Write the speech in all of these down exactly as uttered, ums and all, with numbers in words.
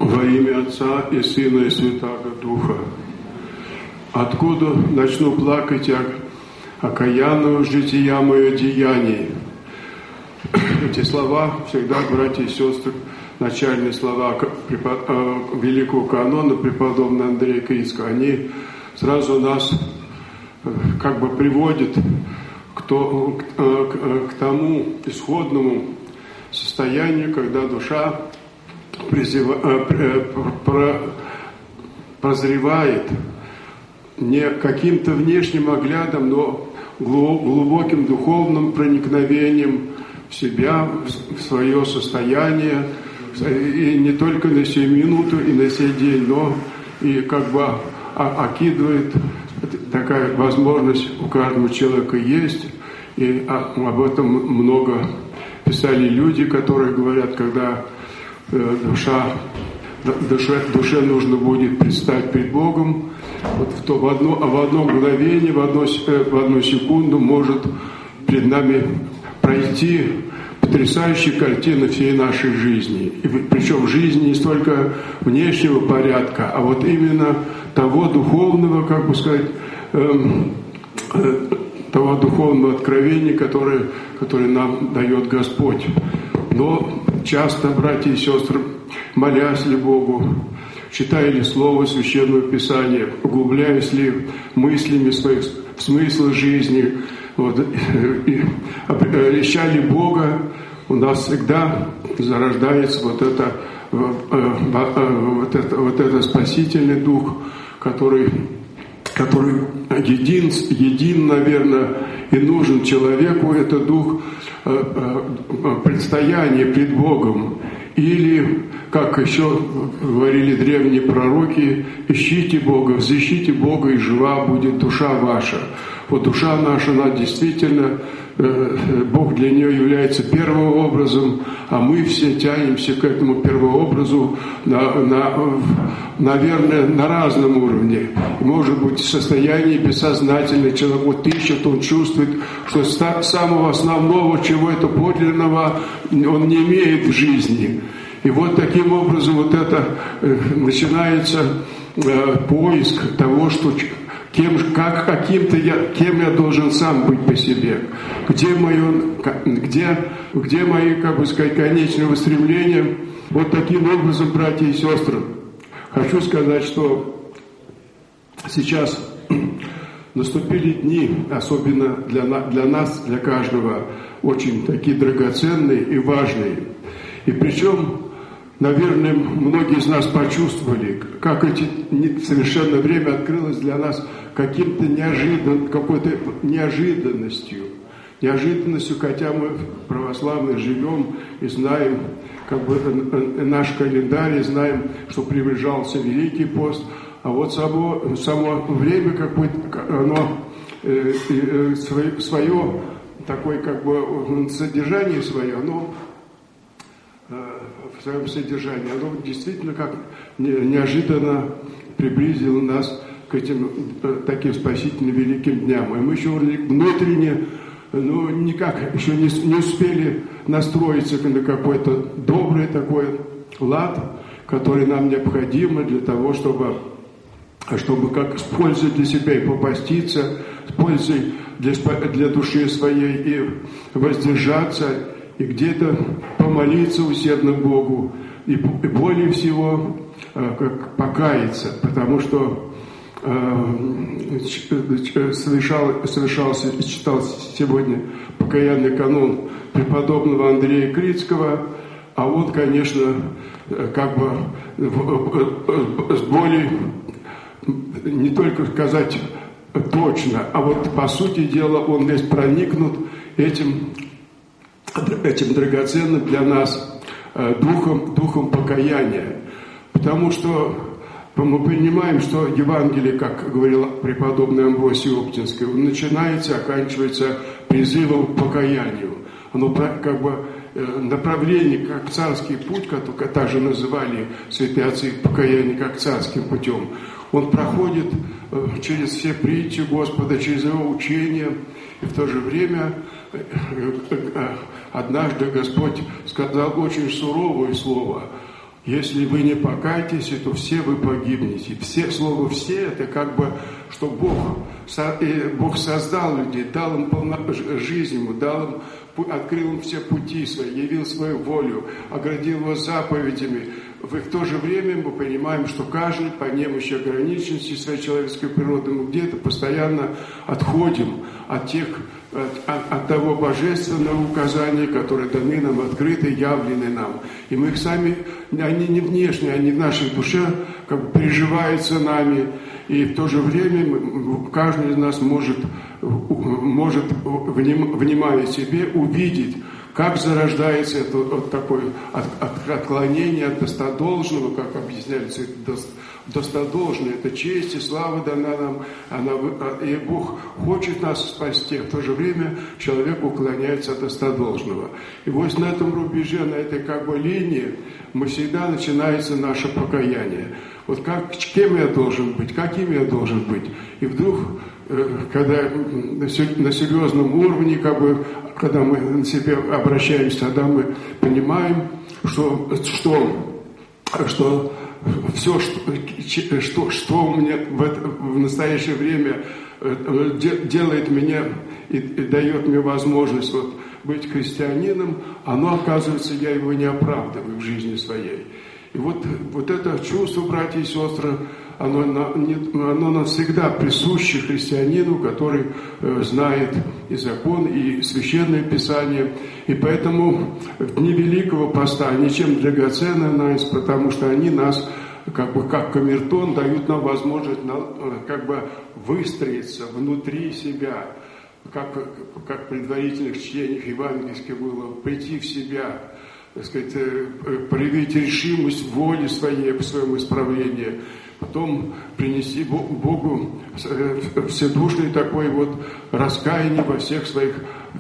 Во имя Отца и Сына и Святаго Духа. Откуда начну плакать я, окаянную жития мое деяний? Эти слова всегда, братья и сестры, начальные слова великого канона преподобного Андрея Критского, они сразу нас как бы приводят к, то, к, к тому исходному состоянию, когда душа прозревает не каким-то внешним оглядом, но глубоким духовным проникновением в себя, в свое состояние, и не только на сию минуту и на сей день, но и как бы окидывает, такая возможность у каждого человека есть, и об этом много писали люди, которые говорят, когда душа, душе, душе нужно будет предстать перед Богом, вот в, то, в, одно, в одно мгновение, в, одно, в одну секунду может перед нами пройти потрясающая картина всей нашей жизни. И, причем жизни не столько внешнего порядка, а вот именно того духовного, как бы сказать, эм, э, того духовного откровения, которое, которое нам дает Господь. Но часто, братья и сестры, молясь ли Богу, читая ли Слово Священного Писания, углубляясь ли мыслями своих в смысл жизни, вот, и, ища ли Бога, у нас всегда зарождается вот это, вот это, вот это спасительный дух, который, который един, един, наверное, и нужен человеку, это дух предстояния пред Богом. Или, как еще говорили древние пророки, ищите Бога, взыщите Бога, и жива будет душа ваша. Вот душа наша, она действительно, Бог для нее является первообразом, а мы все тянемся к этому первообразу, на, на, наверное, на разном уровне. Может быть, в состоянии бессознательно человек вот ищет, он чувствует, что самого основного, чего-то подлинного он не имеет в жизни. И вот таким образом вот это начинается поиск того, что Кем, как каким-то я, кем я должен сам быть по себе, где, мое, где, где мои, как бы сказать, конечные устремления. Вот таким образом, братья и сестры, хочу сказать, что сейчас наступили дни, особенно для, для нас, для каждого, очень такие драгоценные и важные. И причем, наверное, многие из нас почувствовали, как эти совершенно время открылось для нас каким-то неожиданным, какой-то неожиданностью. Неожиданностью, хотя мы православные живем и знаем, как бы наш календарь, и знаем, что приближался Великий пост, а вот само, само время, как бы, оно э, э, свое, свое такое, как бы, содержание свое, оно в своем содержании, оно действительно как неожиданно приблизило нас к этим таким спасительным великим дням. И мы еще внутренне, ну, никак еще не, не успели настроиться на какой-то добрый такой лад, который нам необходим для того, чтобы, чтобы как с пользой для себя и попаститься, с пользой для, для души своей и воздержаться, и где-то помолиться усердно Богу, и, и более всего э, как покаяться, потому что э, совершал, совершался и читался сегодня покаянный канон преподобного Андрея Критского, а он, конечно, как бы с более, не только сказать точно, а вот по сути дела он весь проникнут этим этим драгоценным для нас э, духом, духом покаяния. Потому что мы понимаем, что Евангелие, как говорил преподобный Амвросий Оптинский, начинается, оканчивается призывом к покаянию. Оно как бы э, направление, как царский путь, который также называли святые отцы покаяние как царским путем. Он проходит э, через все притчи Господа, через его учение, и в то же время однажды Господь сказал очень суровое слово. Если вы не покаетесь, то все вы погибнете. Все, слово «все» — это как бы, что Бог, Бог создал людей, дал им полно, жизнь ему, дал им, открыл им все пути свои, явил свою волю, оградил его заповедями. В то же время мы понимаем, что каждый по немощи ограниченности своей человеческой природы мы где-то постоянно отходим от тех, от, от того божественного указания, которые даны нам, открыты, явлены нам. И мы их сами, они не внешние, они в нашей душе как бы переживаются нами. И в то же время мы, каждый из нас может, может, внимая себе, увидеть, как зарождается это вот такое от, от, отклонение от достодолжного, как объясняется, достодолжное, это честь и слава дана нам, она, и Бог хочет нас спасти, в то же время человек уклоняется от достодолжного. И вот на этом рубеже, на этой как бы линии, мы всегда начинается наше покаяние. Вот как, кем я должен быть, каким я должен быть. И вдруг, когда на серьезном уровне, как бы, когда мы на себя обращаемся, тогда мы понимаем, что, что, что все, что, что, что у меня в, это, в настоящее время делает меня и, и дает мне возможность вот, быть христианином, оно, оказывается, я его не оправдываю в жизни своей. И вот, вот это чувство, братья и сестры, оно, оно навсегда присуще христианину, который э, знает и закон, и священное писание. И поэтому в дни Великого Поста они чем драгоценны нас, потому что они нас, как бы как камертон, дают нам возможность на, как бы выстроиться внутри себя, как, как в предварительных чтениях евангельских было, прийти в себя, так сказать, проявить решимость воли своей по своему исправлению, потом принести Богу вседушное такое вот раскаяние во всех своих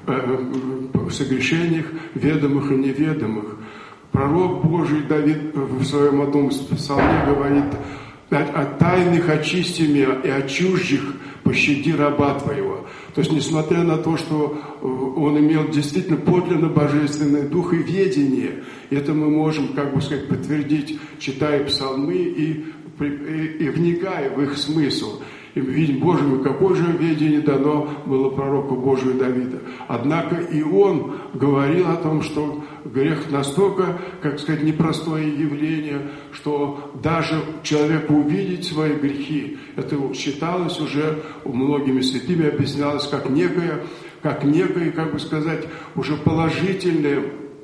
согрешениях, ведомых и неведомых. Пророк Божий Давид в своем одном псалме говорит: «От тайных очисти меня и от чужих пощади раба твоего». То есть, несмотря на то, что он имел действительно подлинно божественный дух и ведение, это мы можем, как бы сказать, подтвердить, читая псалмы и, и, и вникая в их смысл. И мы видим, Боже мой, какое же ведение дано было пророку Божию Давида. Однако и он говорил о том, что грех настолько, как сказать, непростое явление, что даже человеку увидеть свои грехи, это считалось уже у многими святыми, объяснялось как некое, как некое, как бы сказать, уже положительное,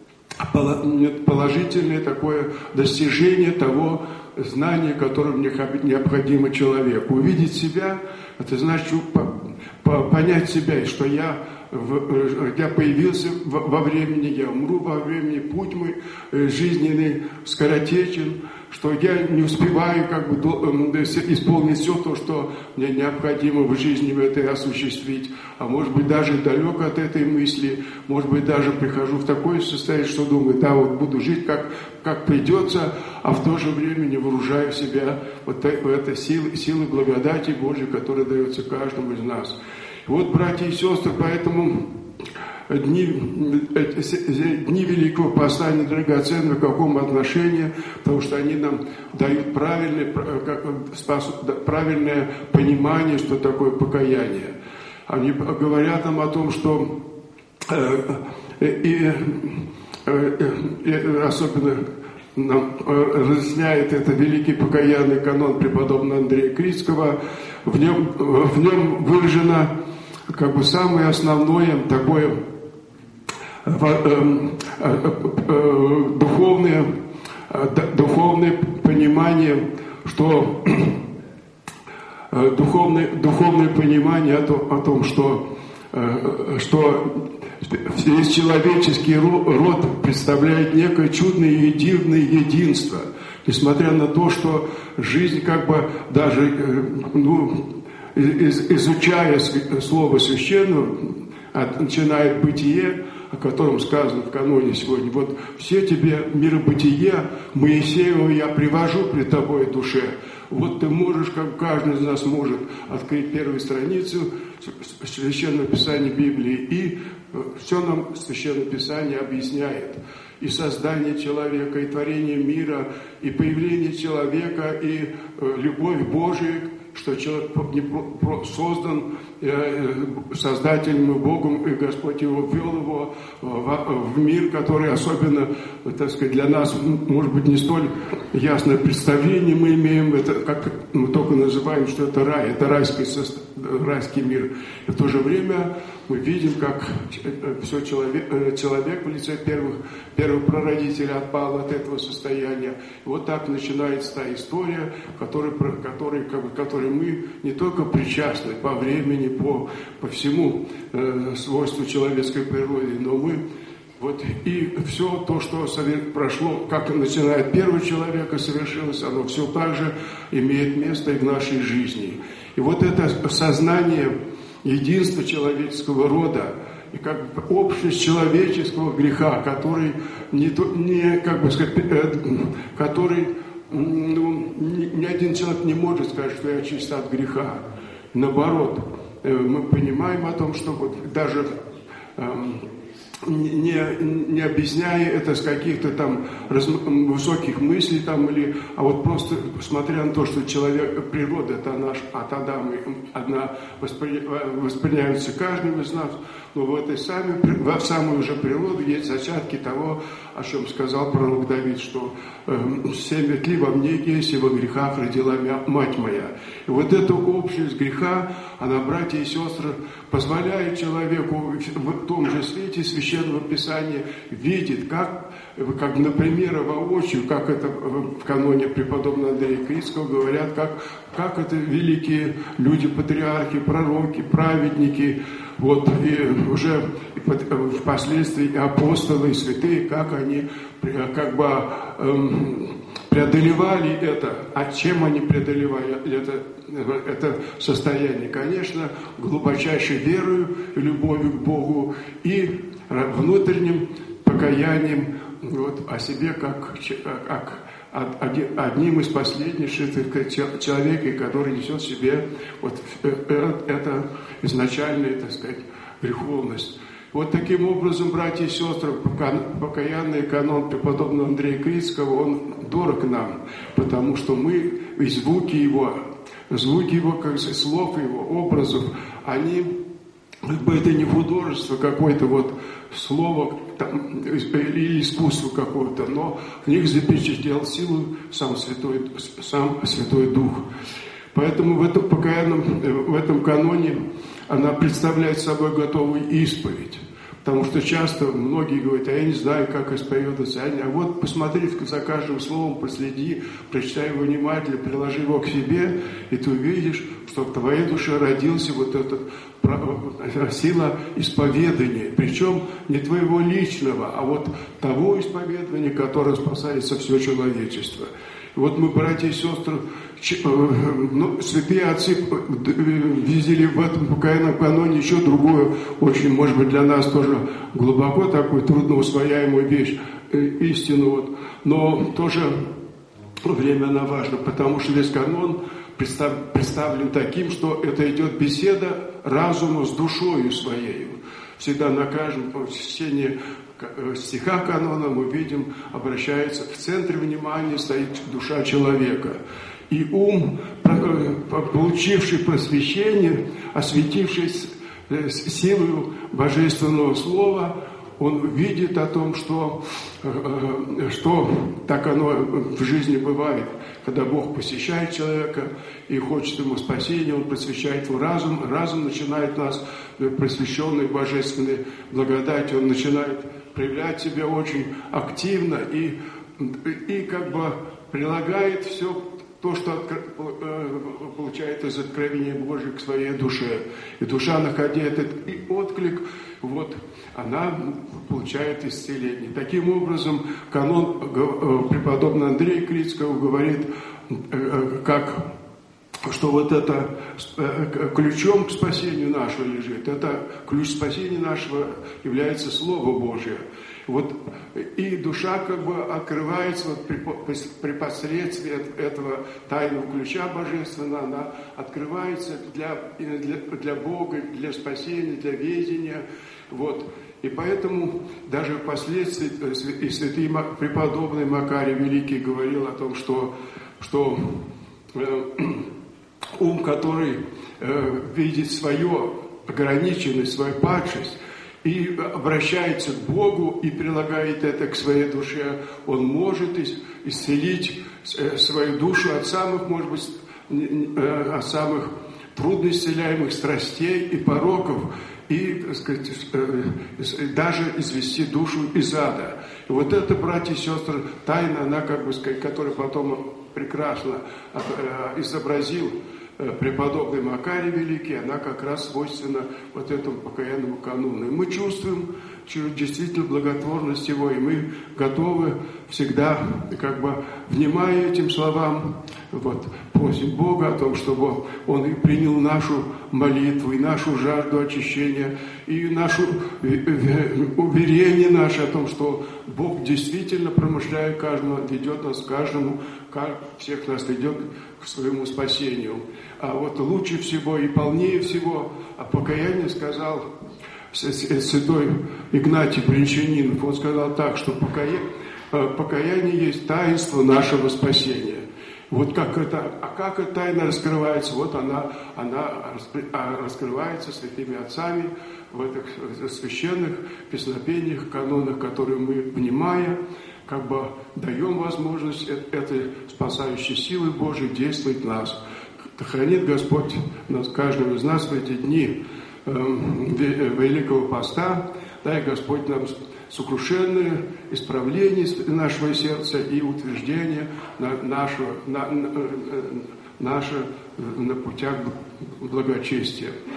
положительное такое достижение того знания, которым необходимо человеку. Увидеть себя, это значит понять себя, и что я, я появился во времени, я умру во времени, путь мой жизненный скоротечен, что я не успеваю как бы исполнить все то, что мне необходимо в жизни этой осуществить, а может быть даже далек от этой мысли, может быть даже прихожу в такое состояние, что думаю, да, вот буду жить как, как придется, а в то же время не вооружаю себя вот этой силы, силы благодати Божьей, которая дается каждому из нас. И вот, братья и сестры, поэтому Дни, дни Великого Поста, они драгоценны в каком отношении, потому что они нам дают правильное, правильное понимание, что такое покаяние. Они говорят нам о том, что и, и, и особенно нам разъясняет это великий покаянный канон преподобного Андрея Критского, в нем, в нем выражено как бы самое основное такое духовное, духовное понимание, что духовное, духовное понимание о том, о том что, что весь человеческий род представляет некое чудное и дивное единство, несмотря на то, что жизнь как бы даже, ну, изучая Слово Священного, начинает бытие, о котором сказано в каноне сегодня. Вот все тебе миробытие Моисеева я привожу пред тобой, душе. Вот ты можешь, как каждый из нас может, открыть первую страницу Священного Писания Библии, и все нам Священное Писание объясняет. И создание человека, и творение мира, и появление человека, и любовь Божия, что человек создан Создателем и Богом, и Господь его ввел его в мир, который особенно, так сказать, для нас, может быть, не столь ясное представление мы имеем, это как мы только называем, что это рай, это райский, райский мир. И в то же время мы видим, как все человек, человек в лице первых, первых прародителей отпал от этого состояния. И вот так начинается та история, которой, которой, которой мы не только причастны по времени, по, по всему э, свойству человеческой природы, но мы вот и все то, что прошло, как начиная от первого человека совершилось, оно все так же имеет место и в нашей жизни. И вот это сознание единства человеческого рода, и как бы общность человеческого греха, который не, не как бы сказать, который ну, ни, ни один человек не может сказать, что я чист от греха. Наоборот, мы понимаем о том, что вот даже эм, не, не объясняя это с каких-то там раз, высоких мыслей, там, или, а вот просто смотря на то, что человек, природа это наш, от Адама одна воспри, воспринимается каждым из нас, но в этой самой, в самой уже природе есть зачатки того, о чем сказал пророк Давид, что э, семя тли во мне есть, и во грехах родила мать моя. И вот эта общность греха, она, братья и сестры, позволяет человеку в том же свете Священного Писания видеть, как, как например, воочию, как это в каноне преподобного Андрея Критского говорят, как, как это великие люди, патриархи, пророки, праведники, вот, и уже впоследствии и апостолы, и святые, как они как бы эм, преодолевали это. А чем они преодолевали это, это состояние? Конечно, глубочайшей верою, любовью к Богу и внутренним покаянием вот, о себе как, как одним из последних человек, который несет в себе вот это изначальная, так сказать, греховность. Вот таким образом, братья и сестры, покаянный канон преподобного Андрея Критского, он дорог нам, потому что мы, и звуки его, звуки его, как слов его, образов, они, как бы это не художество какое-то вот слово там, или искусство какое-то, но в них запечатлел силу сам Святой, сам Святой Дух. Поэтому в этом покаянном, в этом каноне она представляет собой готовую исповедь. Потому что часто многие говорят, а я не знаю, как исповедаться. А вот посмотри за каждым словом, последи, прочитай его внимательно, приложи его к себе, и ты увидишь, что в твоей душе родился вот эта сила исповедания. Причем не твоего личного, а вот того исповедания, которое спасается все человечество. И вот мы, братья и сестры, ну, святые отцы видели в этом покаянном каноне еще другую, очень, может быть, для нас тоже глубоко такую трудноусвояемую вещь, истину. Вот. Но тоже временно важно, потому что весь канон представлен таким, что это идет беседа разума с душою своей. Всегда на каждом чтении стиха канона мы видим, обращается в центре внимания стоит душа человека. И ум, получивший просвещение, осветившись силой Божественного Слова, он видит о том, что, что так оно в жизни бывает. Когда Бог посещает человека и хочет ему спасения, Он просвещает его разум. Разум начинает нас, просвещенный Божественной благодатью, он начинает проявлять себя очень активно и, и как бы прилагает все то, что получает из откровения Божьего к своей душе. И душа, находя этот отклик, вот, она получает исцеление. Таким образом, канон преподобного Андрея Критского говорит, как что вот это ключом к спасению нашего лежит. Это ключ спасения нашего является Слово Божие. Вот, и душа как бы открывается вот при, при посредстве этого тайного ключа божественного, она открывается для, для, для Бога, для спасения, для ведения. Вот. И поэтому даже впоследствии и святый преподобный Макарий Великий говорил о том, что, что э, ум, который э, видит свою ограниченность, свою падшесть, и обращается к Богу и прилагает это к своей душе, он может исцелить свою душу от самых, может быть, от самых трудноисцеляемых страстей и пороков, и, так сказать, даже извести душу из ада. И вот это, братья и сестры, тайна, она, как бы сказать, которую потом прекрасно изобразил преподобный Макарий Великий, она как раз свойственна вот этому покаянному канону. И мы чувствуем действительно благотворность его, и мы готовы всегда, как бы, внимая этим словам, вот, просим Бога о том, чтобы Он и принял нашу молитву, и нашу жажду очищения, и наше уверение наше о том, что Бог действительно, промышляя каждому, ведет нас к каждому, как всех нас ведет к своему спасению. А вот лучше всего и полнее всего о покаянии сказал святой Игнатий Брянчанинов. Он сказал так, что покаяние, покаяние есть таинство нашего спасения. Вот как это, а как эта тайна раскрывается? Вот она, она раскрывается святыми отцами в этих священных песнопениях, канонах, которые мы, внимая, как бы даем возможность этой спасающей силы Божией действовать в нас. Хранит Господь нас, каждого из нас в эти дни э, Великого Поста. Дай Господь нам сокрушенное исправление нашего сердца и утверждение на, нашего, на, на, наше на путях благочестия.